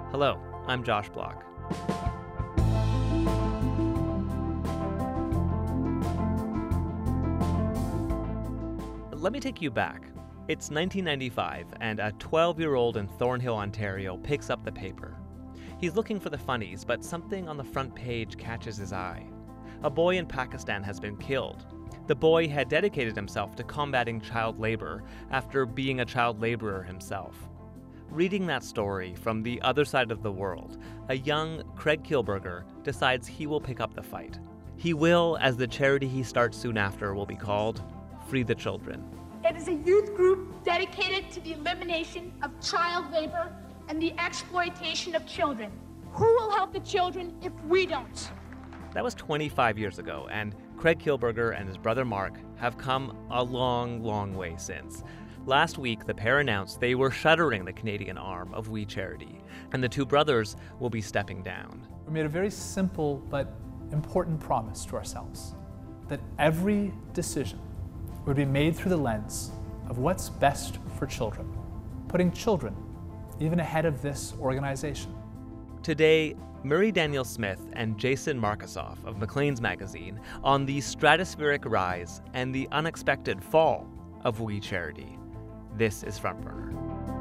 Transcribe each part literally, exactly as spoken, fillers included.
Hello, I'm Josh Block. Let me take you back. It's nineteen ninety-five, and a twelve-year-old in Thornhill, Ontario picks up the paper. He's looking for the funnies, but something on the front page catches his eye. A boy in Pakistan has been killed. The boy had dedicated himself to combating child labor after being a child laborer himself. Reading that story from the other side of the world, a young Craig Kielburger decides he will pick up the fight. He will, as the charity he starts soon after will be called, Free the Children. It is a youth group dedicated to the elimination of child labor and the exploitation of children. Who will help the children if we don't? That was twenty-five years ago, and Craig Kielburger and his brother Mark have come a long, long way since. Last week, the pair announced they were shuttering the Canadian arm of We Charity, and the two brothers will be stepping down. We made a very simple but important promise to ourselves, that every decision would be made through the lens of what's best for children, putting children even ahead of this organization. Today, Murray Daniel Smith and Jason Markusoff of Maclean's magazine on the stratospheric rise and the unexpected fall of We Charity. This is Front Burner.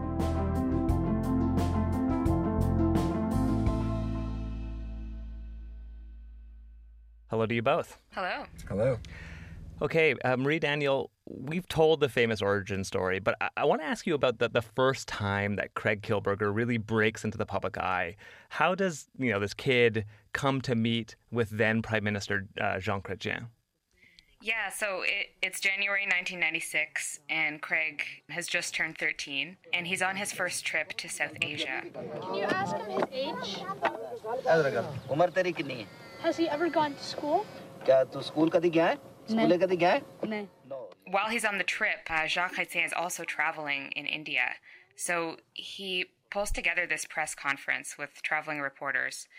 Hello to you both. Hello. Hello. Okay, uh, Marie Daniel, we've told the famous origin story, but I, I want to ask you about the, the first time that Craig Kielburger really breaks into the public eye. How does, you know, this kid come to meet with then Prime Minister uh, Jean Chrétien? Yeah, so it, it's January nineteen ninety-six, and Craig has just turned thirteen, and he's on his first trip to South Asia. Can you ask him his age? उम्र तेरी कितनी है? Has he ever gone to school? क्या तू school कभी गया है? School कभी गया है? No. While he's on the trip, uh, Jean Chrétien is also traveling in India. So he pulls together this press conference with traveling reporters,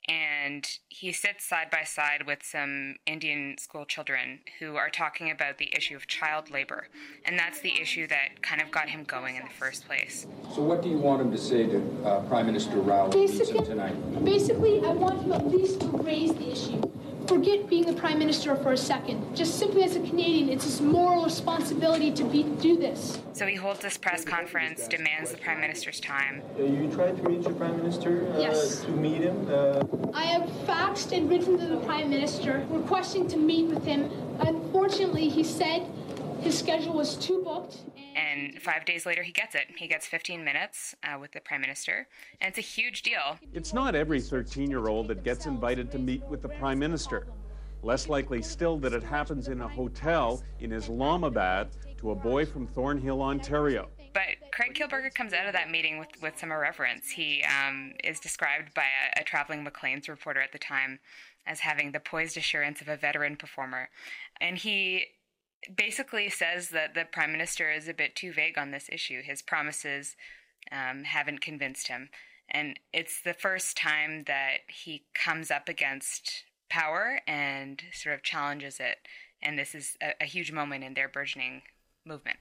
and he sits side by side with some Indian school children who are talking about the issue of child labor. And that's the issue that kind of got him going in the first place. So what do you want him to say to uh, Prime Minister Rao when he meets him tonight? Basically, I want him at least to raise the issue. Forget being the Prime Minister for a second. Just simply as a Canadian, it's his moral responsibility to be, do this. So he holds this press conference, demands the Prime Minister's time. Uh, you tried to reach the Prime Minister uh, Yes. to meet him? Uh... I have faxed and written to the Prime Minister requesting to meet with him. Unfortunately, he said his schedule was too booked. And five days later, he gets it. He gets fifteen minutes uh, with the Prime Minister, and it's a huge deal. It's not every thirteen-year-old that gets invited to meet with the Prime Minister. Less likely still that it happens in a hotel in Islamabad to a boy from Thornhill, Ontario. But Craig Kielburger comes out of that meeting with, with some irreverence. He um, is described by a, a traveling Maclean's reporter at the time as having the poised assurance of a veteran performer. And he basically says that the Prime Minister is a bit too vague on this issue. His promises um, haven't convinced him. And it's the first time that he comes up against power and sort of challenges it. And this is a, a huge moment in their burgeoning movement.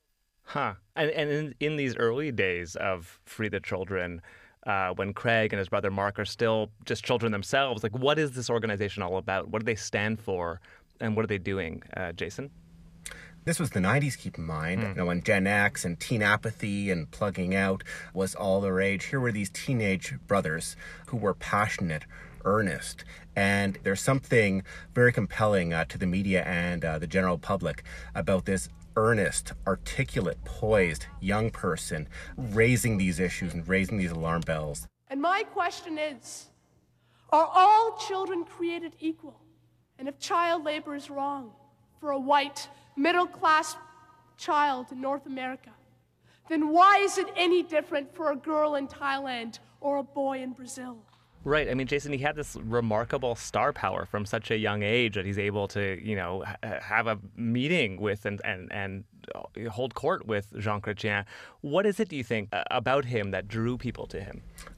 Huh. And, and in, in these early days of Free the Children, uh, when Craig and his brother Mark are still just children themselves, like, what is this organization all about? What do they stand for? And what are they doing? Uh, Jason? This was the nineties, keep in mind, mm. you know, when Gen X and teen apathy and plugging out was all the rage. Here were these teenage brothers who were passionate, earnest, and there's something very compelling uh, to the media and uh, the general public about this earnest, articulate, poised young person raising these issues and raising these alarm bells. And my question is, are all children created equal? And if child labor is wrong for a white, middle-class child in North America, then why is it any different for a girl in Thailand or a boy in Brazil? Right. I mean, Jason, he had this remarkable star power from such a young age that he's able to, you know, ha- have a meeting with and, and, and hold court with Jean Chrétien. What is it, do you think, about him that drew people to him?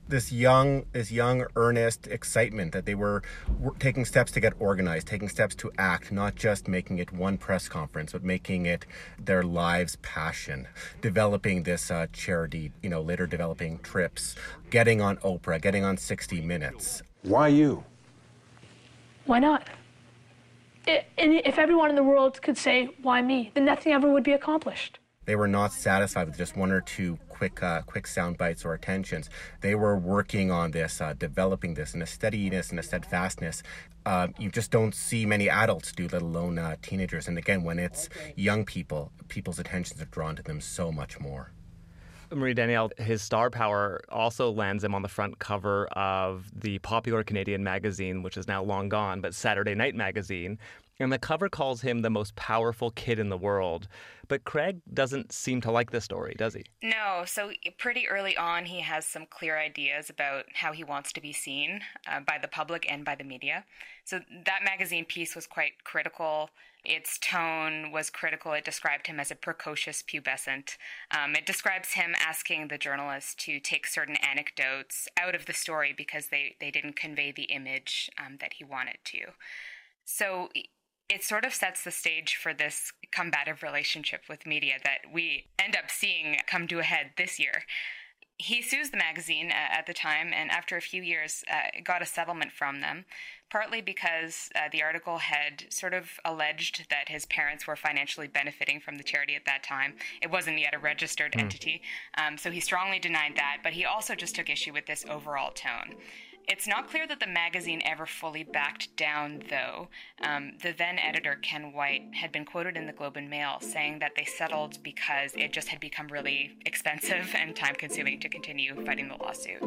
this young, this young, earnest excitement that they were, were taking steps to get organized, taking steps to act, not just making it one press conference, but making it their lives' passion, developing this uh, charity, you know, later developing trips, getting on Oprah, getting on sixty minutes. Why you? Why not? It, and if everyone in the world could say, why me, then nothing ever would be accomplished. They were not satisfied with just one or two quick uh, quick sound bites or attentions. They were working on this, uh, developing this in a steadiness and a steadfastness. Uh, you just don't see many adults do, let alone uh, teenagers. And again, when it's young people, people's attentions are drawn to them so much more. Marie-Danielle, his star power also lands him on the front cover of the popular Canadian magazine, which is now long gone, but Saturday Night Magazine. And the cover calls him the most powerful kid in the world. But Craig doesn't seem to like this story, does he? No. So pretty early on, he has some clear ideas about how he wants to be seen uh, by the public and by the media. So that magazine piece was quite critical. Its tone was critical. It described him as a precocious pubescent. Um, it describes him asking the journalist to take certain anecdotes out of the story because they, they didn't convey the image um, that he wanted to. So it sort of sets the stage for this combative relationship with media that we end up seeing come to a head this year. He sues the magazine uh, at the time, and after a few years uh, got a settlement from them, partly because uh, the article had sort of alleged that his parents were financially benefiting from the charity at that time. It wasn't yet a registered mm. entity, um, so he strongly denied that, but he also just took issue with this overall tone. It's not clear that the magazine ever fully backed down, though. Um, the then editor, Ken White, had been quoted in the Globe and Mail saying that they settled because it just had become really expensive and time-consuming to continue fighting the lawsuit.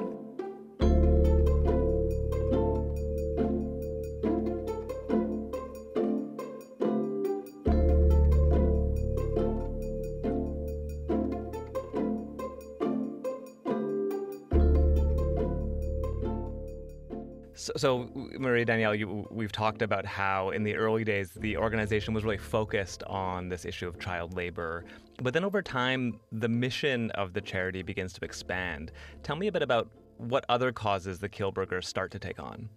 So, so Marie-Danielle, you, we've talked about how in the early days the organization was really focused on this issue of child labor. But then over time, the mission of the charity begins to expand. Tell me a bit about what other causes the Kielburgers start to take on.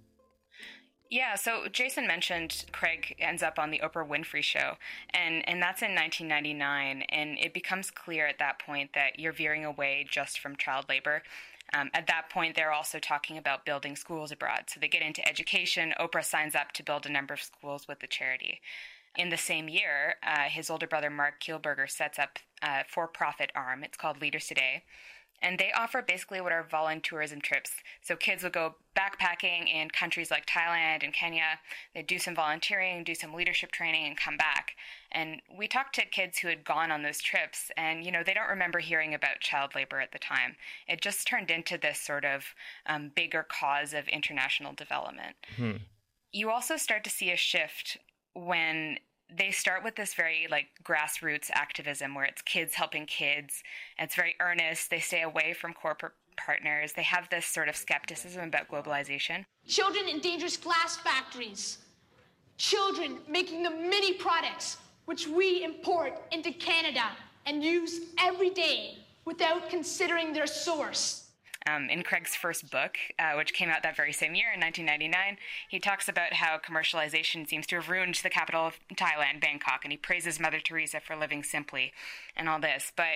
Yeah, so Jason mentioned Craig ends up on the Oprah Winfrey Show, and, and that's in nineteen ninety-nine, and it becomes clear at that point that you're veering away just from child labor. Um, at that point, they're also talking about building schools abroad. So they get into education. Oprah signs up to build a number of schools with the charity. In the same year, uh, his older brother, Mark Kielburger, sets up a for-profit arm. It's called Leaders Today. And they offer basically what are voluntourism trips. So kids would go backpacking in countries like Thailand and Kenya. They'd do some volunteering, do some leadership training, and come back. And we talked to kids who had gone on those trips, and, you know, they don't remember hearing about child labor at the time. It just turned into this sort of um, bigger cause of international development. Hmm. You also start to see a shift when they start with this very like grassroots activism where it's kids helping kids. And it's very earnest. They stay away from corporate partners. They have this sort of skepticism about globalization. Children in dangerous glass factories. Children making the mini products which we import into Canada and use every day without considering their source. Um, in Craig's first book, uh, which came out that very same year in nineteen ninety-nine, he talks about how commercialization seems to have ruined the capital of Thailand, Bangkok, and he praises Mother Teresa for living simply and all this. But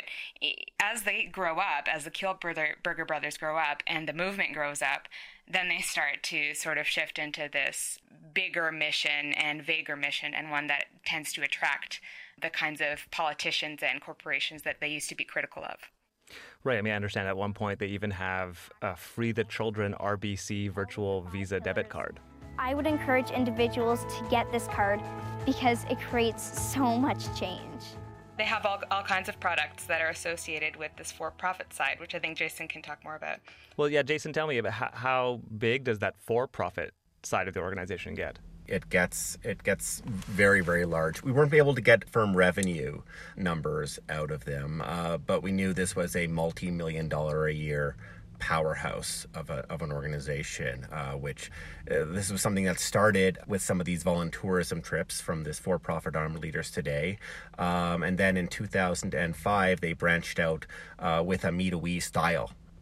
as they grow up, as the Kielburger brothers grow up and the movement grows up, then they start to sort of shift into this bigger mission and vaguer mission, and one that tends to attract the kinds of politicians and corporations that they used to be critical of. Right. I mean, I understand at one point they even have a Free the Children R B C virtual Visa debit card. I would encourage individuals to get this card because it creates so much change. They have all, all kinds of products that are associated with this for-profit side, which I think Jason can talk more about. Well, yeah, Jason, tell me about how, how big does that for-profit side of the organization get? It gets it gets very, very large. We weren't able to get firm revenue numbers out of them, uh, but we knew this was a multi-million dollar a year powerhouse of a of an organization, uh, which uh, this was something that started with some of these voluntourism trips from this for-profit arm Leaders Today. Um, and then in two thousand five, they branched out uh, with a Me to We style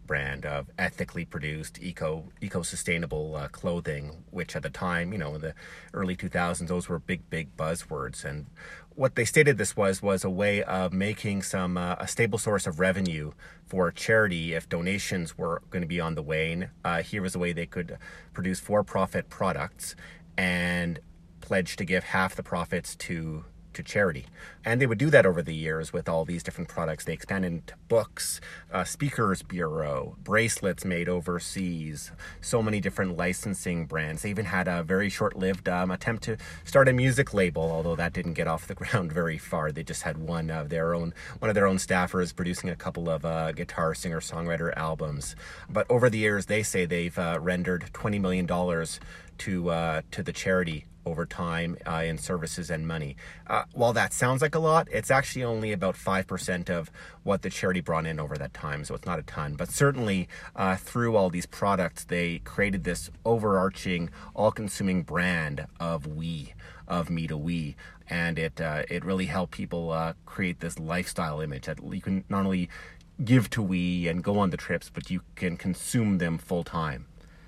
brand of ethically produced, eco eco-sustainable uh, clothing, which at the time, you know, in the early two thousands, those were big, big buzzwords. And what they stated this was was a way of making some uh, a stable source of revenue for charity if donations were going to be on the wane. Uh, here was a way they could produce for-profit products and pledge to give half the profits to to charity. And they would do that over the years with all these different products. They expanded into books, uh, speakers bureau, bracelets made overseas, so many different licensing brands. They even had a very short-lived um, attempt to start a music label, although that didn't get off the ground very far. They just had one of their own, one of their own staffers producing a couple of uh, guitar singer-songwriter albums. But over the years, they say they've uh, rendered twenty million dollars to uh, to the charity over time uh, in services and money. Uh, while that sounds like a lot, it's actually only about five percent of what the charity brought in over that time, so it's not a ton. But certainly uh, through all these products, they created this overarching, all-consuming brand of we, of Me to We, and it, uh, it really helped people uh, create this lifestyle image that you can not only give to we and go on the trips, but you can consume them full-time.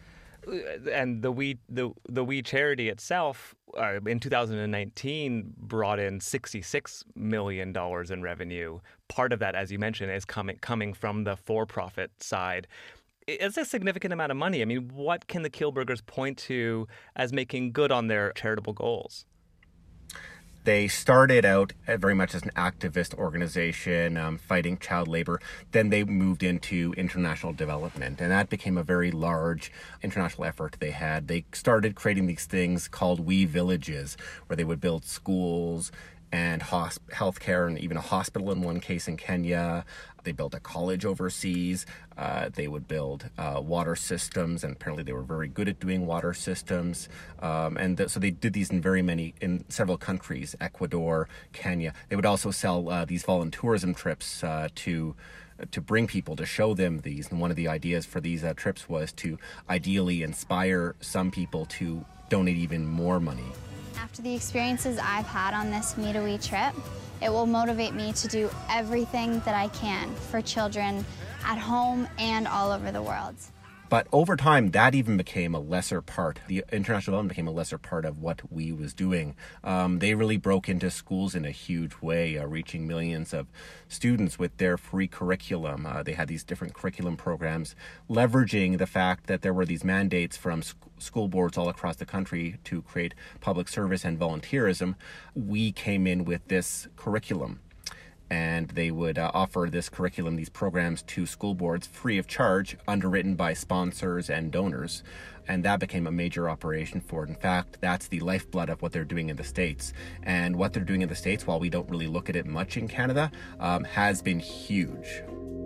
And the We the the We charity itself, uh, in two thousand nineteen, brought in sixty-six million dollars in revenue. Part of that, as you mentioned, is coming coming from the for-profit side. It's a significant amount of money. I mean, what can the Kielburgers point to as making good on their charitable goals? They started out very much as an activist organization um, fighting child labor. Then they moved into international development, and that became a very large international effort they had. They started creating these things called We Villages, where they would build schools and hosp- healthcare, and even a hospital in one case in Kenya. They built a college overseas. Uh, they would build uh, water systems, and apparently they were very good at doing water systems. Um, and th- so they did these in very many, in several countries, Ecuador, Kenya. They would also sell uh, these voluntourism trips uh, to to bring people, to show them these. And one of the ideas for these uh, trips was to ideally inspire some people to donate even more money. After the experiences I've had on this Me to We trip, it will motivate me to do everything that I can for children at home and all over the world. But over time, that even became a lesser part. The international development became a lesser part of what we was doing. Um, they really broke into schools in a huge way, uh, reaching millions of students with their free curriculum. Uh, they had these different curriculum programs, leveraging the fact that there were these mandates from sc- school boards all across the country to create public service and volunteerism. We came in with this curriculum, and they would uh, offer this curriculum, these programs, to school boards free of charge, underwritten by sponsors and donors. And that became a major operation for it. In fact, that's the lifeblood of what they're doing in the States. And what they're doing in the States, while we don't really look at it much in Canada, um, has been huge.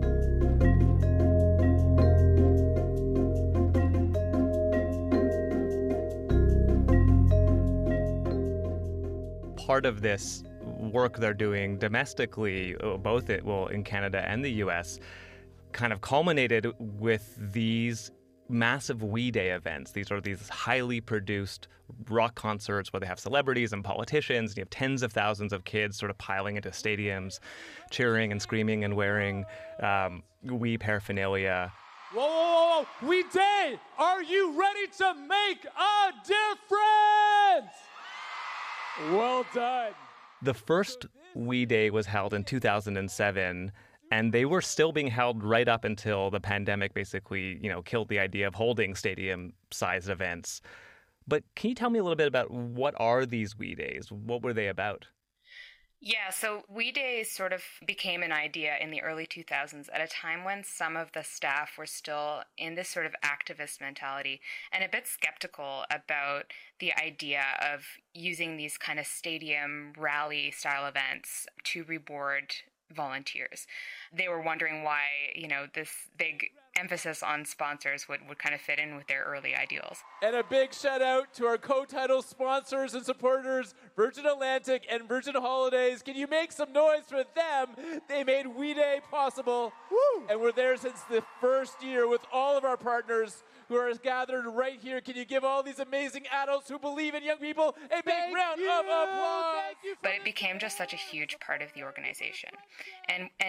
Part of this work they're doing domestically, both it, well, in Canada and the U S, kind of culminated with these massive We Day events. These are these highly produced rock concerts where they have celebrities and politicians, and you have tens of thousands of kids sort of piling into stadiums, cheering and screaming and wearing um, We paraphernalia. Whoa, whoa, whoa, We Day! Are you ready to make a difference? Well done. The first We Day was held in two thousand seven, and they were still being held right up until the pandemic basically, you know, killed the idea of holding stadium-sized events. But can you tell me a little bit about what are these We Days? What were they about? Yeah, so We Days sort of became an idea in the early two thousands at a time when some of the staff were still in this sort of activist mentality and a bit skeptical about the idea of using these kind of stadium rally style events to reward volunteers. They were wondering why, you know, this big emphasis on sponsors would, would kind of fit in with their early ideals. And a big shout out to our co-title sponsors and supporters, Virgin Atlantic and Virgin Holidays. Can you make some noise for them? They made We Day possible. Woo! And we're there since the first year with all of our partners who are gathered right here. Can you give all these amazing adults who believe in young people a big Thank round you. of applause? But it became just such a huge part of the organization. And and what We Day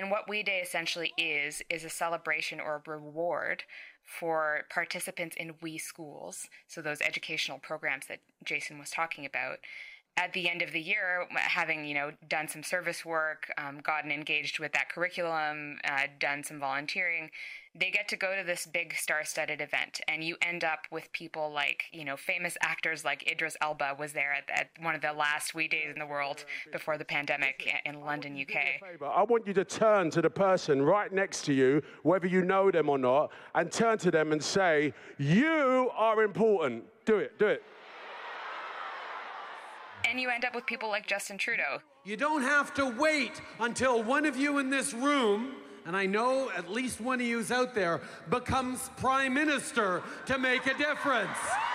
Day essentially is, is a celebration or a reward for participants in We Schools, so those educational programs that Jason was talking about. At the end of the year, having, you know, done some service work, um, gotten engaged with that curriculum, uh, done some volunteering, they get to go to this big star-studded event, and you end up with people like, you know, famous actors like Idris Elba was there at, at one of the last We Days in the world before the pandemic in London, U K. I want you to turn to the person right next to you, whether you know them or not, and turn to them and say, "You are important." Do it, do it. And you end up with people like Justin Trudeau. You don't have to wait until one of you in this room, and I know at least one of you's out there, becomes prime minister to make a difference.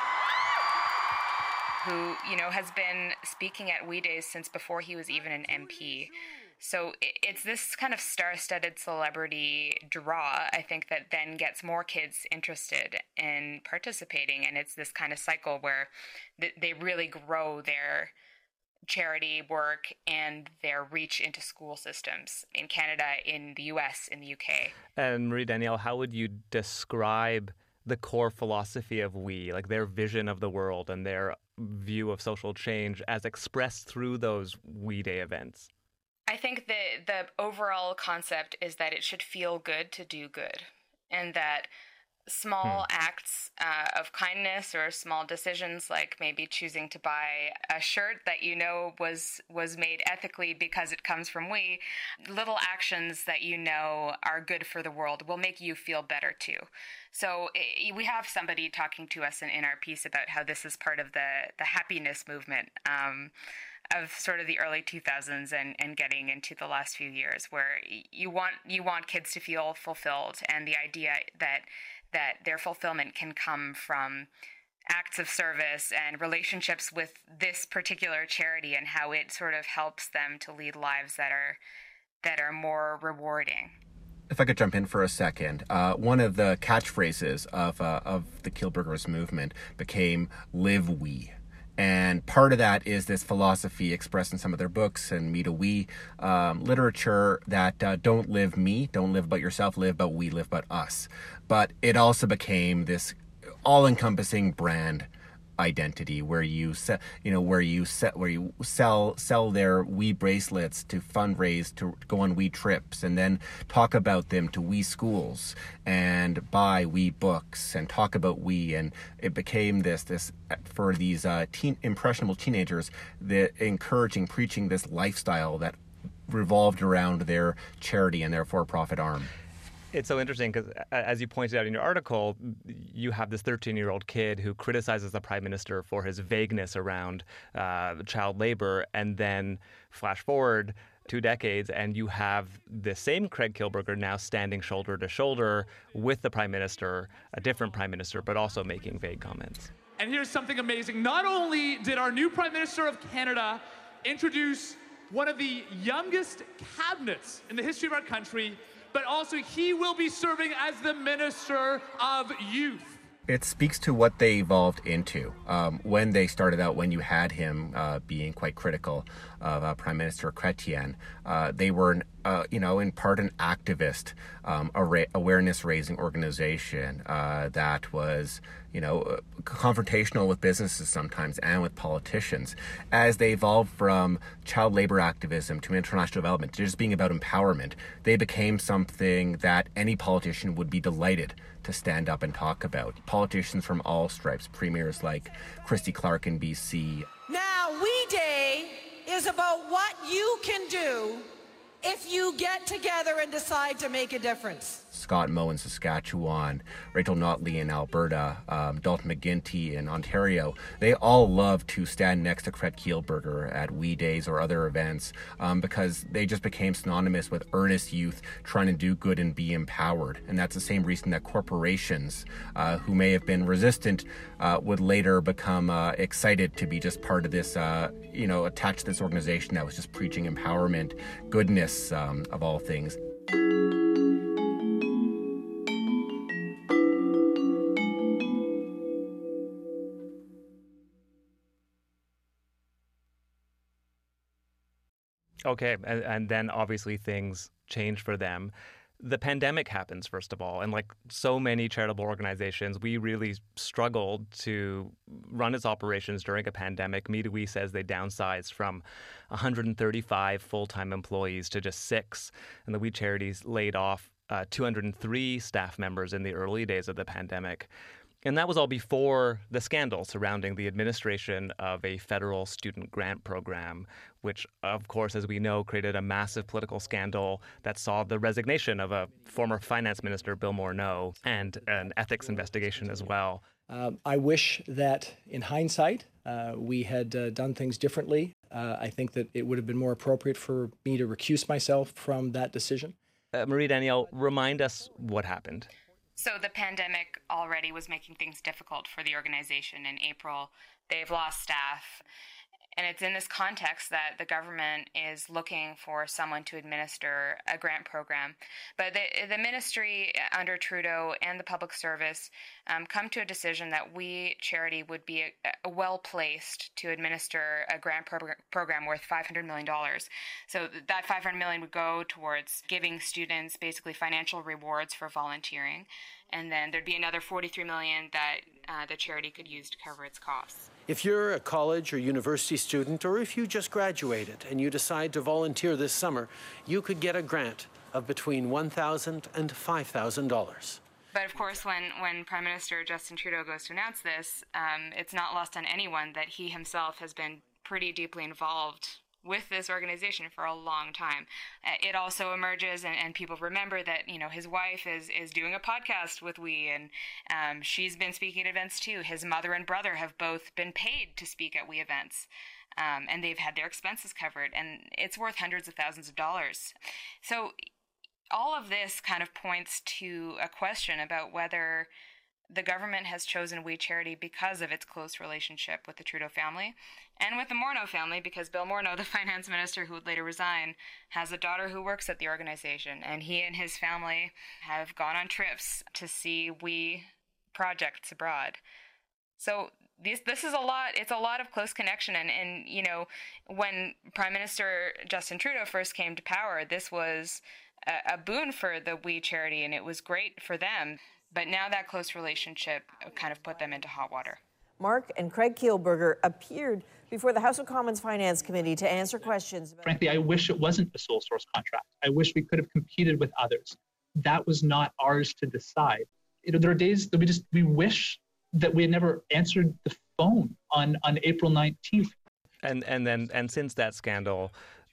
Who, you know, has been speaking at We Days since before he was even an M P. So it's this kind of star-studded celebrity draw, I think, that then gets more kids interested in participating. And it's this kind of cycle where they really grow their charity work and their reach into school systems in Canada, in the U S, in the U K. And Marie-Danielle, how would you describe the core philosophy of We, like their vision of the world and their view of social change as expressed through those We Day events? I think the the overall concept is that it should feel good to do good, and that small hmm. acts uh, of kindness or small decisions, like maybe choosing to buy a shirt that you know was was made ethically because it comes from We, little actions that you know are good for the world will make you feel better too. So it, we have somebody talking to us in, in our piece about how this is part of the, the happiness movement um, of sort of the early two thousands and, and getting into the last few years, where you want you want kids to feel fulfilled, and the idea that that their fulfillment can come from acts of service and relationships with this particular charity, and how it sort of helps them to lead lives that are that are more rewarding. If I could jump in for a second, uh, one of the catchphrases of uh, of the Kielburgers movement became "Live We." And part of that is this philosophy expressed in some of their books and Me to We um, literature that uh, don't live me, don't live about yourself, live about we, live about us. But it also became this all-encompassing brand identity where you se- you know where you se- where you sell sell their We bracelets to fundraise to go on We trips, and then talk about them to We schools and buy We books and talk about We. And it became this this for these uh, teen impressionable teenagers, the encouraging preaching this lifestyle that revolved around their charity and their for-profit arm. It's so interesting because, as you pointed out in your article, you have this thirteen-year-old kid who criticizes the prime minister for his vagueness around uh, child labor, and then flash forward two decades, and you have the same Craig Kielburger now standing shoulder to shoulder with the prime minister, a different prime minister, but also making vague comments. And here's something amazing. Not only did our new Prime Minister of Canada introduce one of the youngest cabinets in the history of our country, but also he will be serving as the Minister of Youth. It speaks to what they evolved into. Um, when they started out, when you had him uh, being quite critical of uh, Prime Minister Chrétien, uh, they were, an, uh, you know, in part an activist, um, awareness-raising organization uh, that was, you know, confrontational with businesses sometimes and with politicians. As they evolved from child labor activism to international development, to just being about empowerment, they became something that any politician would be delighted to stand up and talk about. Politicians from all stripes, premiers like Christy Clark in B C. Now, We Day is about what you can do if you get together and decide to make a difference. Scott Moe in Saskatchewan, Rachel Notley in Alberta, um, Dalton McGuinty in Ontario, they all love to stand next to Craig Kielburger at We Days or other events um, because they just became synonymous with earnest youth trying to do good and be empowered. And that's the same reason that corporations uh, who may have been resistant uh, would later become uh, excited to be just part of this, uh, you know, attached to this organization that was just preaching empowerment, goodness um, of all things. Okay, and, and then obviously things change for them. The pandemic happens, first of all, and like so many charitable organizations, we really struggled to run its operations during a pandemic. Me to We says they downsized from one hundred thirty-five full-time employees to just six, and the We Charities laid off uh, two hundred three staff members in the early days of the pandemic. And that was all before the scandal surrounding the administration of a federal student grant program, which, of course, as we know, created a massive political scandal that saw the resignation of a former finance minister, Bill Morneau, and an ethics investigation as well. Um, I wish that, in hindsight, uh, we had uh, done things differently. Uh, I think that it would have been more appropriate for me to recuse myself from that decision. Uh, Marie-Danielle, remind us what happened. So the pandemic already was making things difficult for the organization. In April, they've lost staff. And it's in this context that the government is looking for someone to administer a grant program. But the, the ministry under Trudeau and the public service um, come to a decision that We Charity would be a, a well-placed to administer a grant pro- program worth five hundred million dollars. So that five hundred million dollars would go towards giving students basically financial rewards for volunteering. And then there'd be another forty-three million dollars that uh, the charity could use to cover its costs. If you're a college or university student, or if you just graduated and you decide to volunteer this summer, you could get a grant of between one thousand dollars and five thousand dollars. But of course, when, when Prime Minister Justin Trudeau goes to announce this, um, it's not lost on anyone that he himself has been pretty deeply involved with this organization for a long time. Uh, it also emerges, and, and people remember that, you know, his wife is is doing a podcast with We, and um, she's been speaking at events too. His mother and brother have both been paid to speak at We events, um, and they've had their expenses covered, and it's worth hundreds of thousands of dollars. So all of this kind of points to a question about whether the government has chosen We Charity because of its close relationship with the Trudeau family and with the Morneau family, because Bill Morneau, the finance minister who would later resign, has a daughter who works at the organization, and he and his family have gone on trips to see We projects abroad. So this this is a lot. It's a lot of close connection. And, and, you know, when Prime Minister Justin Trudeau first came to power, this was a, a boon for the We Charity, and it was great for them. But now that close relationship kind of put them into hot water. Mark and Craig Kielburger appeared before the House of Commons Finance Committee to answer questions. About- Frankly, I wish it wasn't a sole source contract. I wish we could have competed with others. That was not ours to decide. You know, there are days that we just, we wish that we had never answered the phone on, on April nineteenth. And and then and since that scandal,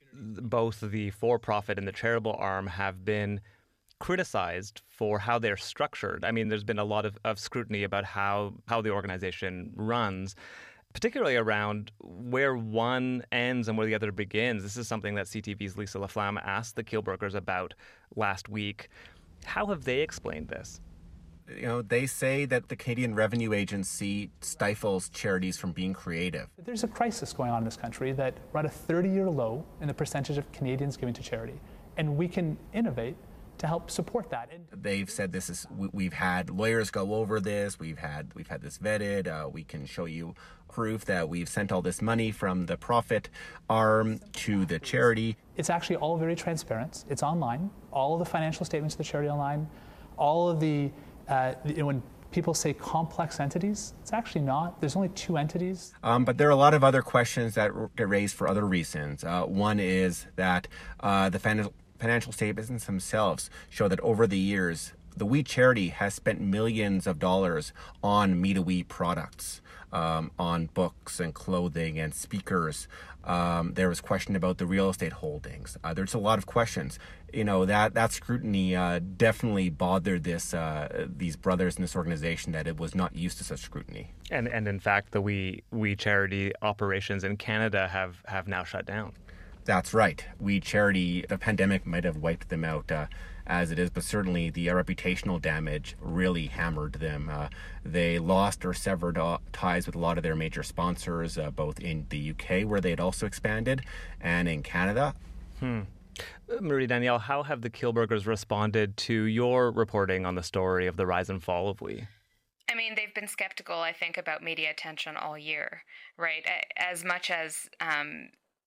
both the for-profit and the charitable arm have been criticized for how they're structured. I mean, there's been a lot of, of scrutiny about how, how the organization runs, particularly around where one ends and where the other begins. This is something that C T V's Lisa Laflamme asked the Kielburgers about last week. How have they explained this? You know, they say that the Canadian Revenue Agency stifles charities from being creative. There's a crisis going on in this country that we're at a thirty-year low in the percentage of Canadians giving to charity, and we can innovate to help support that. And they've said this is we, we've had lawyers go over this. We've had we've had this vetted. Uh, we can show you proof that we've sent all this money from the profit arm to the charity. It's actually all very transparent. It's online. All of the financial statements of the charity online. All of the uh, when people say complex entities, it's actually not. There's only two entities. Um, but there are a lot of other questions that get raised for other reasons. Uh, one is that uh, the financial Financial statements themselves show that over the years, the We Charity has spent millions of dollars on Me to We products, um, on books and clothing and speakers. Um, there was question about the real estate holdings. Uh, there's a lot of questions. You know, that that scrutiny uh, definitely bothered this uh, these brothers in this organization, that it was not used to such scrutiny. And and in fact, the We We Charity operations in Canada have, have now shut down. That's right. We Charity, the pandemic might have wiped them out uh, as it is, but certainly the uh, reputational damage really hammered them. Uh, they lost or severed uh, ties with a lot of their major sponsors, uh, both in the U K, where they had also expanded, and in Canada. Hmm. Marie-Danielle, how have the Kielburgers responded to your reporting on the story of the rise and fall of We? I mean, they've been skeptical, I think, about media attention all year, right? As much as... Um,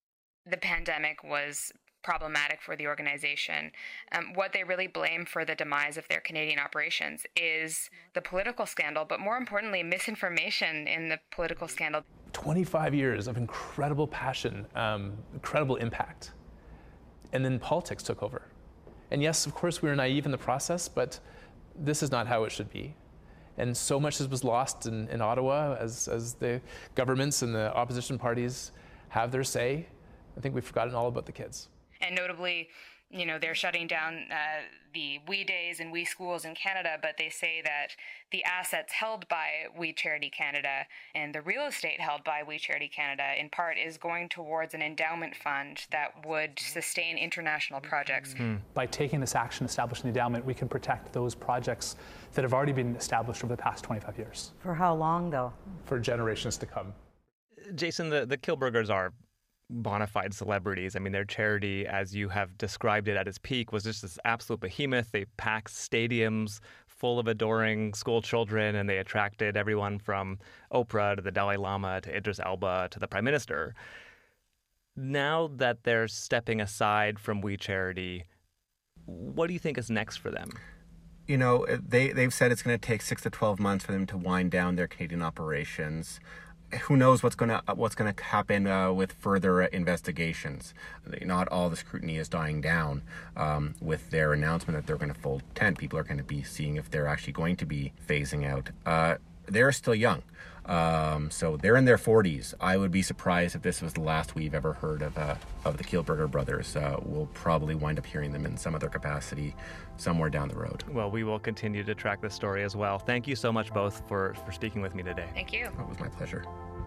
the pandemic was problematic for the organization. Um, what they really blame for the demise of their Canadian operations is the political scandal, but more importantly, misinformation in the political scandal. twenty-five years of incredible passion, um, incredible impact. And then politics took over. And yes, of course, we were naive in the process, but this is not how it should be. And so much was lost in, in Ottawa as, as the governments and the opposition parties have their say. I think we've forgotten all about the kids. And notably, you know, they're shutting down uh, the We Days and We Schools in Canada, but they say that the assets held by We Charity Canada and the real estate held by We Charity Canada, in part, is going towards an endowment fund that would sustain international projects. Hmm. By taking this action, establishing the endowment, we can protect those projects that have already been established over the past twenty-five years. For how long, though? For generations to come. Jason, the, the Kilburgers are bona fide celebrities. I mean, their charity, as you have described it at its peak, was just this absolute behemoth. They packed stadiums full of adoring school children, and they attracted everyone from Oprah to the Dalai Lama to Idris Elba to the Prime Minister. Now that they're stepping aside from We Charity, what do you think is next for them? You know, they, they've said it's going to take six to twelve months for them to wind down their Canadian operations. Who knows what's going to what's going to happen uh, with further uh, investigations? Not all the scrutiny is dying down um, with their announcement that they're going to fold tent. People are going to be seeing if they're actually going to be phasing out. Uh, they're still young, um, so they're in their forties. I would be surprised if this was the last we've ever heard of uh, of the Kilburger brothers. Uh, we'll probably wind up hearing them in some other capacity somewhere down the road. Well, we will continue to track this story as well. Thank you so much both for, for speaking with me today. Thank you. It was my pleasure.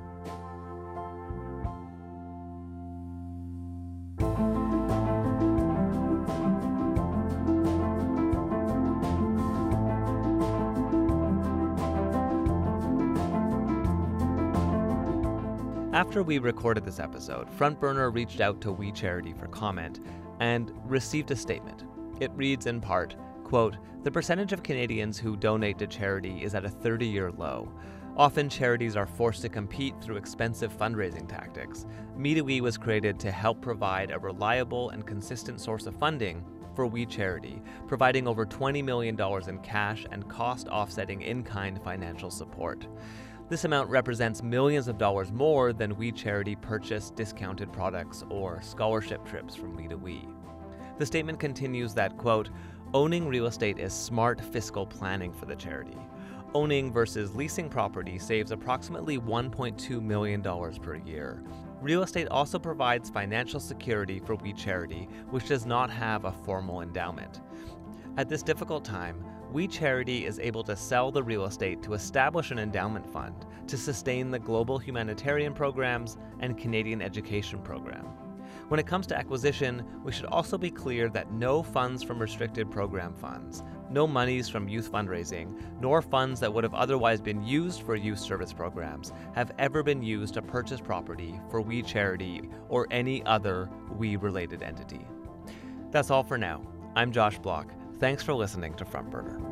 After we recorded this episode, Front Burner reached out to We Charity for comment and received a statement. It reads in part, quote, "The percentage of Canadians who donate to charity is at a thirty-year low. Often charities are forced to compete through expensive fundraising tactics. MeToWe was created to help provide a reliable and consistent source of funding for We Charity, providing over twenty million dollars in cash and cost-offsetting in-kind financial support. This amount represents millions of dollars more than We Charity purchased discounted products or scholarship trips from MeToWe." The statement continues that, quote, "Owning real estate is smart fiscal planning for the charity. Owning versus leasing property saves approximately one point two million dollars per year. Real estate also provides financial security for We Charity, which does not have a formal endowment. At this difficult time, We Charity is able to sell the real estate to establish an endowment fund to sustain the global humanitarian programs and Canadian education program. When it comes to acquisition, we should also be clear that no funds from restricted program funds, no monies from youth fundraising, nor funds that would have otherwise been used for youth service programs have ever been used to purchase property for We Charity or any other We-related entity." That's all for now. I'm Josh Block. Thanks for listening to Front Burner.